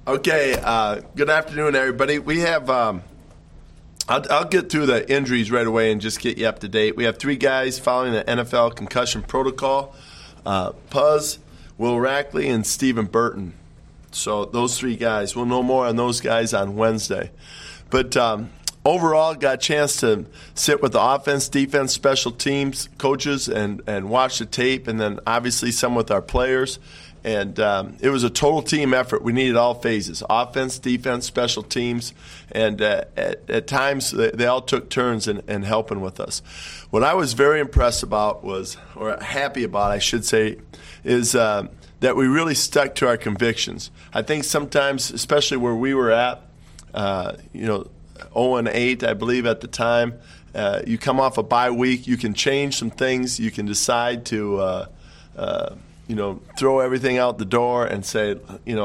Okay, good afternoon, everybody. We have, I'll get through the injuries right away and just get you up to date. We have 3 guys following the NFL concussion protocol, Puz, Will Rackley, and Stephen Burton. So those 3 guys. We'll know more on those guys on Wednesday. But overall, got a chance to sit with the offense, defense, special teams coaches and watch the tape, and then obviously some with our players. And it was a total team effort. We needed all phases, offense, defense, special teams. And at times, they all took turns in helping with us. What I was very impressed about was, or happy about, I should say, is that we really stuck to our convictions. I think sometimes, especially where we were at, 0-8, I believe, at the time, you come off a bye week, you can change some things, you can decide to throw everything out the door and say,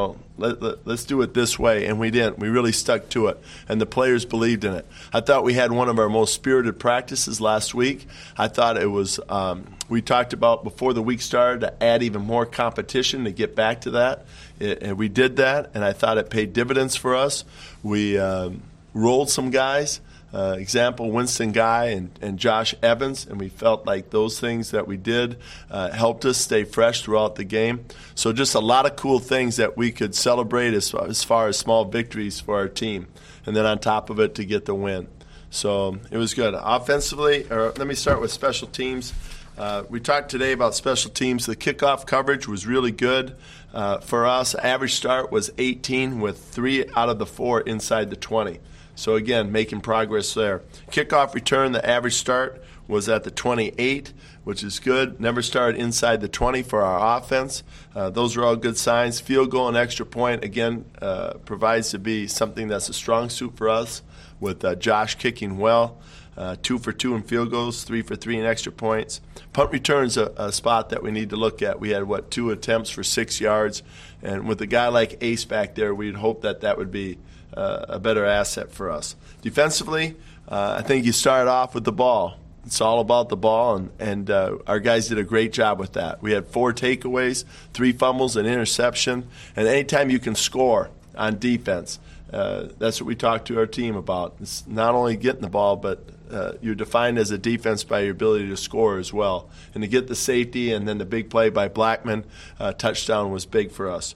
let's do it this way. And we didn't. We really stuck to it. And the players believed in it. I thought we had one of our most spirited practices last week. I thought it was, we talked about before the week started to add even more competition to get back to that. And we did that, and I thought it paid dividends for us. We rolled some guys. Example, Winston Guy and Josh Evans, and we felt like those things that we did helped us stay fresh throughout the game. So just a lot of cool things that we could celebrate as far as small victories for our team, and then on top of it to get the win. So it was good. Offensively, let me start with special teams. We talked today about special teams. The kickoff coverage was really good for us. Average start was 18 with 3 out of the 4 inside the 20. So, again, making progress there. Kickoff return, the average start was at the 28, which is good. Never started inside the 20 for our offense. Those are all good signs. Field goal and extra point, again, provides to be something that's a strong suit for us with Josh kicking well. 2 for 2 in field goals, 3 for 3 in extra points. Punt return's a spot that we need to look at. We had, 2 attempts for 6 yards. And with a guy like Ace back there, we'd hope that would be a better asset for us. Defensively, I think you start off with the ball. It's all about the ball, and our guys did a great job with that. We had 4 takeaways, 3 fumbles, an interception, and anytime you can score on defense, that's what we talked to our team about. It's not only getting the ball, but you're defined as a defense by your ability to score as well. And to get the safety and then the big play by Blackman, touchdown was big for us.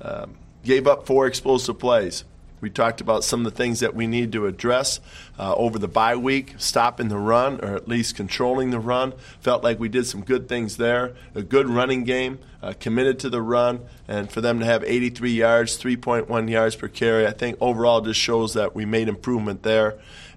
Gave up 4 explosive plays. We talked about some of the things that we need to address over the bye week, stopping the run or at least controlling the run. Felt like we did some good things there. A good running game, committed to the run, and for them to have 83 yards, 3.1 yards per carry, I think overall just shows that we made improvement there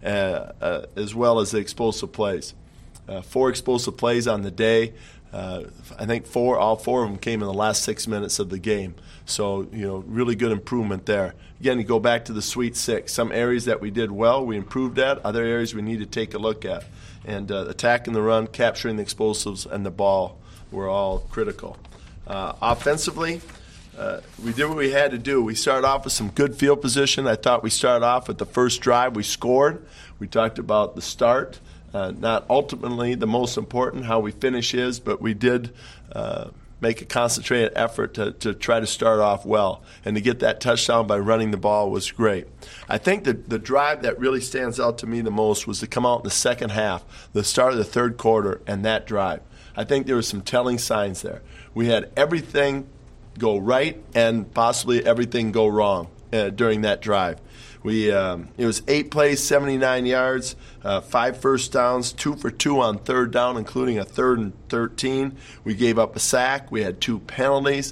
as well as the explosive plays. 4 explosive plays on the day. I think all 4 of them came in the last 6 minutes of the game. So, really good improvement there. Again, you go back to the Sweet 6. Some areas that we did well, we improved at. Other areas we need to take a look at. And attacking the run, capturing the explosives, and the ball were all critical. Offensively, we did what we had to do. We started off with some good field position. I thought we started off with the first drive. We scored. We talked about the start. Not ultimately the most important, how we finish is, but we did make a concentrated effort to try to start off well. And to get that touchdown by running the ball was great. I think that the drive that really stands out to me the most was to come out in the second half, the start of the third quarter, and that drive. I think there were some telling signs there. We had everything go right and possibly everything go wrong during that drive. It was 8 plays, 79 yards, 5 first downs, 2 for 2 on third down, including a 3rd and 13. We gave up a sack. We had 2 penalties.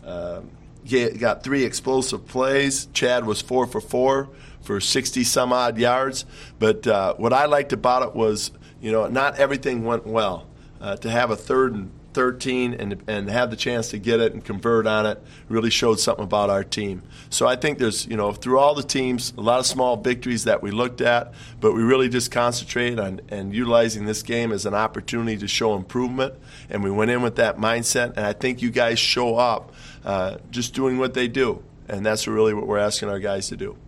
Got 3 explosive plays. Chad was 4 for 4 for 60-some-odd yards. But what I liked about it was, not everything went well. To have a 3rd and 13 and have the chance to get it and convert on it really showed something about our team. So I think there's, through all the teams, a lot of small victories that we looked at, but we really just concentrated on utilizing this game as an opportunity to show improvement, and we went in with that mindset, and I think you guys show up just doing what they do, and that's really what we're asking our guys to do.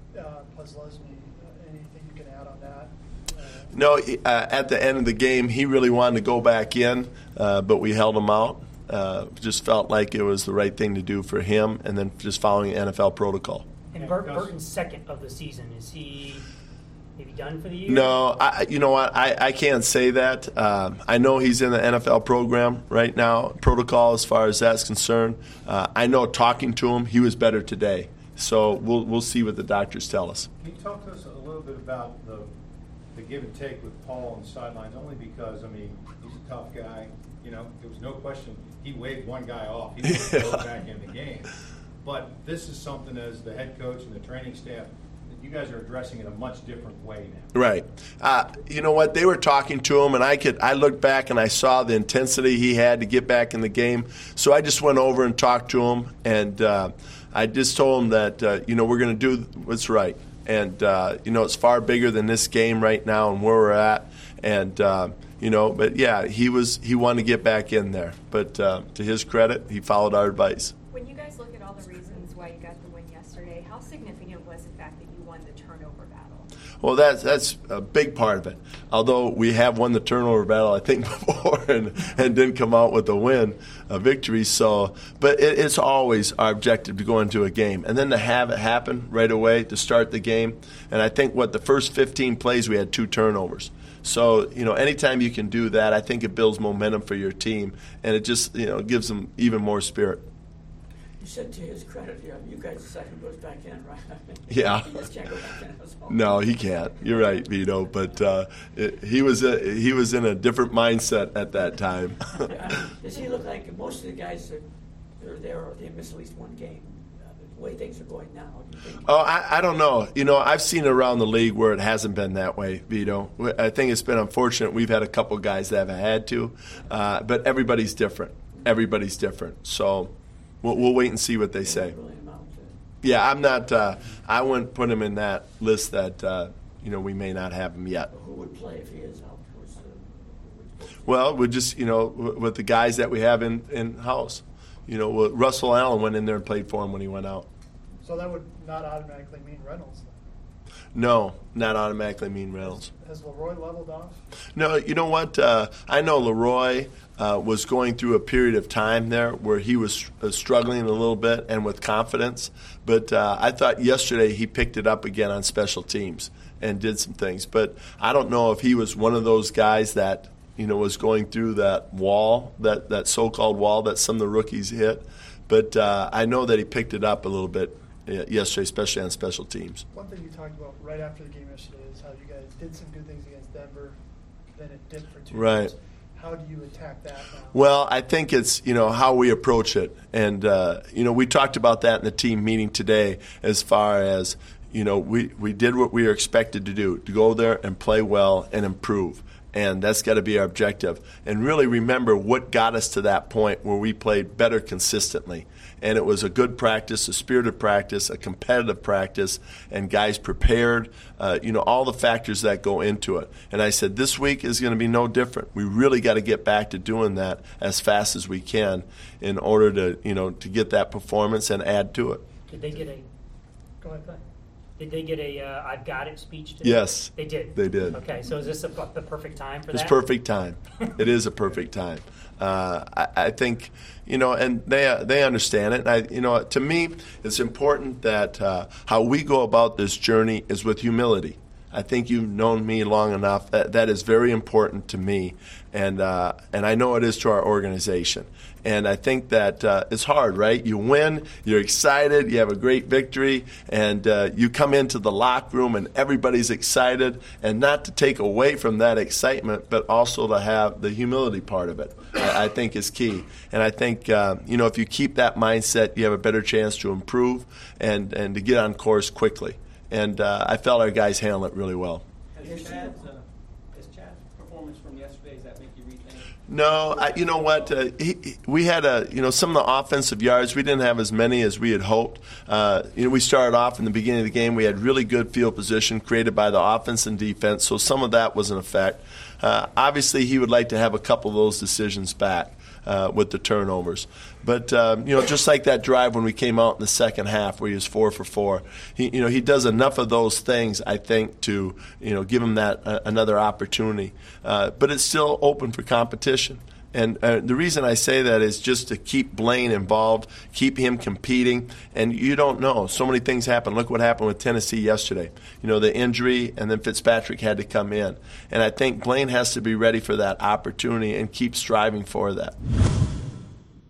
Anything you can add on that? No, at the end of the game, he really wanted to go back in, but we held him out. Just felt like it was the right thing to do for him, and then just following NFL protocol. And Burton's second of the season, is he maybe done for the year? No, you know what? I can't say that. I know he's in the NFL program right now, protocol as far as that's concerned. I know talking to him, he was better today. So we'll see what the doctors tell us. Can you talk to us a little bit about the give and take with Paul on the sidelines? Only because, I mean, he's a tough guy. You know, there was no question he waved one guy off. He was go back in the game. But this is something as the head coach and the training staff that you guys are addressing in a much different way now. Right. You know what? They were talking to him, and I looked back and I saw the intensity he had to get back in the game. So I just went over and talked to him, and I just told him that, we're going to do what's right. And, it's far bigger than this game right now and where we're at. And, but, yeah, he wanted to get back in there. But to his credit, he followed our advice. When you guys look at all the reasons why you got the win yesterday, how significant was the fact that you won the turnover battle? Well, that's a big part of it. Although we have won the turnover battle, I think, before and didn't come out with a victory. So, but it's always our objective to go into a game. And then to have it happen right away to start the game. And I think, the first 15 plays we had 2 turnovers. So, anytime you can do that, I think it builds momentum for your team. And it just, gives them even more spirit. You said to his credit, you guys second goes back in, right? Yeah. He just can't go back in. No, he can't. You're right, Vito. But he was in a different mindset at that time. Does he look like most of the guys that are there, or they miss at least one game? The way things are going now, do you think? Oh, I don't know. I've seen it around the league where it hasn't been that way, Vito. I think it's been unfortunate. We've had a couple guys that have had to, but everybody's different. Everybody's different. So we'll wait and see what they say. Yeah, I'm not. I wouldn't put him in that list that we may not have him yet. Who would play if he is out? Well, we just with the guys that we have in house. Russell Allen went in there and played for him when he went out. So that would not automatically mean Reynolds, then? No, not automatically mean Reynolds. Has Leroy leveled off? No, you know what? I know Leroy was going through a period of time there where he was struggling a little bit and with confidence. But I thought yesterday he picked it up again on special teams and did some things. But I don't know if he was one of those guys that was going through that wall, that so-called wall that some of the rookies hit. But I know that he picked it up a little bit yesterday, especially on special teams. One thing you talked about right after the game yesterday is how you guys did some good things against Denver, then it dipped for 2 right. years. How do you attack that now? Well, I think it's, how we approach it. And, we talked about that in the team meeting today as far as, we did what we were expected to do, to go there and play well and improve. And that's got to be our objective. And really remember what got us to that point where we played better consistently. And it was a good practice, a spirited practice, a competitive practice, and guys prepared, all the factors that go into it. And I said, this week is going to be no different. We really got to get back to doing that as fast as we can in order to get that performance and add to it. Did they get a – go ahead, Clay. Did they get a I've got it speech today? Yes. They did? They did. Okay, so is this the perfect time for that? It's perfect time. It is a perfect time. I think, and they understand it. And to me, it's important that how we go about this journey is with humility. I think you've known me long enough. That is very important to me, and I know it is to our organization. And I think that it's hard, right? You win, you're excited, you have a great victory, and you come into the locker room and everybody's excited. And not to take away from that excitement, but also to have the humility part of it, I think is key. And I think, if you keep that mindset, you have a better chance to improve and to get on course quickly. And I felt our guys handle it really well. Has Chad's performance from yesterday, does that make you rethink? No, you know what? We had some of the offensive yards. We didn't have as many as we had hoped. We started off in the beginning of the game. We had really good field position created by the offense and defense, so some of that was an effect. Obviously, he would like to have a couple of those decisions back with the turnovers. But, just like that drive when we came out in the second half where he was 4 for 4, he does enough of those things, I think, to, give him that another opportunity. But it's still open for competition. And the reason I say that is just to keep Blaine involved, keep him competing. And you don't know. So many things happen. Look what happened with Tennessee yesterday. You know, the injury, and then Fitzpatrick had to come in. And I think Blaine has to be ready for that opportunity and keep striving for that.